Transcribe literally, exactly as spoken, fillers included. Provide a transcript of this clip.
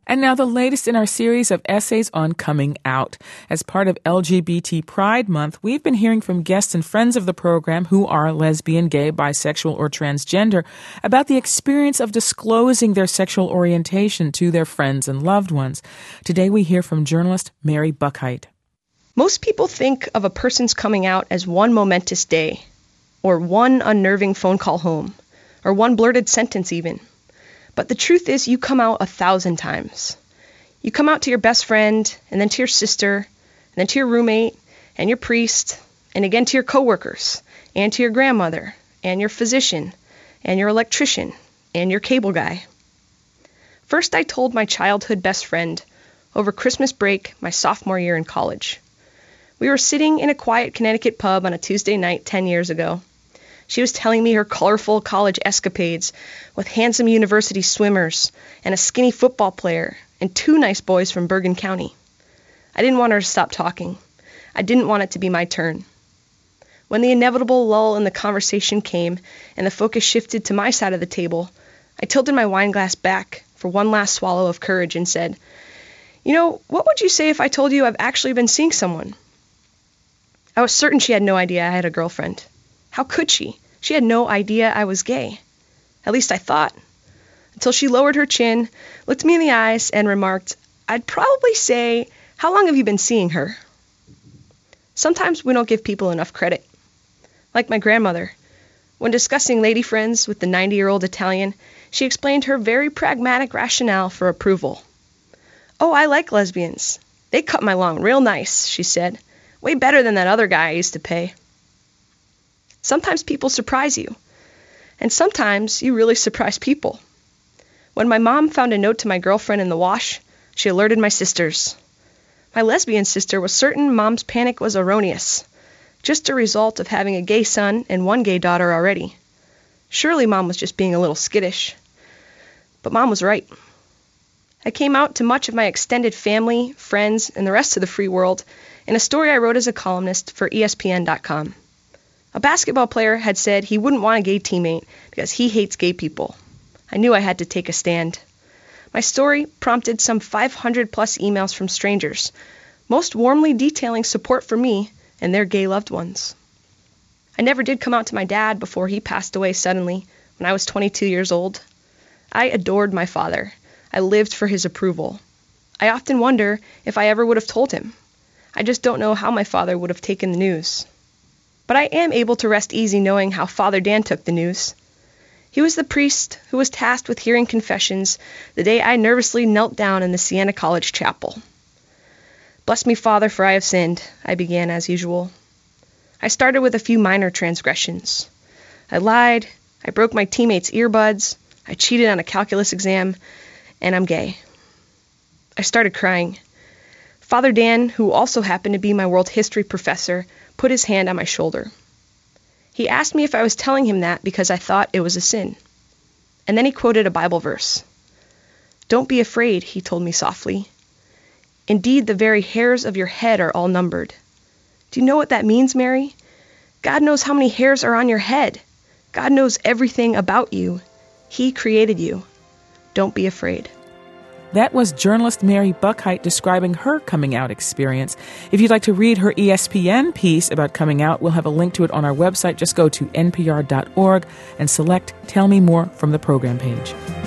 And now the latest in our series of essays on coming out. As part of L G B T Pride Month, we've been hearing from guests and friends of the program who are lesbian, gay, bisexual, or transgender about the experience of disclosing their sexual orientation to their friends and loved ones. Today we hear from journalist Mary Buckheit. Most people think of a person's coming out as one momentous day, or one unnerving phone call home, or one blurted sentence even. But the truth is you come out a thousand times. You come out to your best friend, and then to your sister, and then to your roommate, and your priest, and again to your coworkers, and to your grandmother, and your physician, and your electrician, and your cable guy. First I told my childhood best friend over Christmas break my sophomore year in college. We were sitting in a quiet Connecticut pub on a Tuesday night ten years ago. She was telling me her colorful college escapades with handsome university swimmers and a skinny football player and two nice boys from Bergen County. I didn't want her to stop talking. I didn't want it to be my turn. When the inevitable lull in the conversation came and the focus shifted to my side of the table, I tilted my wine glass back for one last swallow of courage and said, "You know, what would you say if I told you I've actually been seeing someone?" I was certain she had no idea I had a girlfriend. How could she? She had no idea I was gay. At least I thought. Until she lowered her chin, looked me in the eyes, and remarked, "I'd probably say, how long have you been seeing her?" Sometimes we don't give people enough credit. Like my grandmother. When discussing lady friends with the ninety-year-old Italian, she explained her very pragmatic rationale for approval. "Oh, I like lesbians. They cut my lawn real nice," she said. "Way better than that other guy I used to pay." Sometimes people surprise you, and sometimes you really surprise people. When my mom found a note to my girlfriend in the wash, she alerted my sisters. My lesbian sister was certain Mom's panic was erroneous, just a result of having a gay son and one gay daughter already. Surely Mom was just being a little skittish. But Mom was right. I came out to much of my extended family, friends, and the rest of the free world in a story I wrote as a columnist for E S P N dot com. A basketball player had said he wouldn't want a gay teammate because he hates gay people. I knew I had to take a stand. My story prompted some five hundred plus emails from strangers, most warmly detailing support for me and their gay loved ones. I never did come out to my dad before he passed away suddenly when I was twenty-two years old. I adored my father. I lived for his approval. I often wonder if I ever would have told him. I just don't know how my father would have taken the news. But I am able to rest easy knowing how Father Dan took the news. He was the priest who was tasked with hearing confessions the day I nervously knelt down in the Siena College chapel. "Bless me, Father, for I have sinned," I began as usual. I started with a few minor transgressions. I lied, I broke my teammates' earbuds, I cheated on a calculus exam, and I'm gay. I started crying. Father Dan, who also happened to be my world history professor, put his hand on my shoulder. He asked me if I was telling him that because I thought it was a sin. And then he quoted a Bible verse. "Don't be afraid," he told me softly. "Indeed, the very hairs of your head are all numbered." Do you know what that means, Mary? God knows how many hairs are on your head. God knows everything about you. He created you. Don't be afraid. That was journalist Mary Buckheit describing her coming out experience. If you'd like to read her E S P N piece about coming out, we'll have a link to it on our website. Just go to N P R dot org and select Tell Me More from the program page.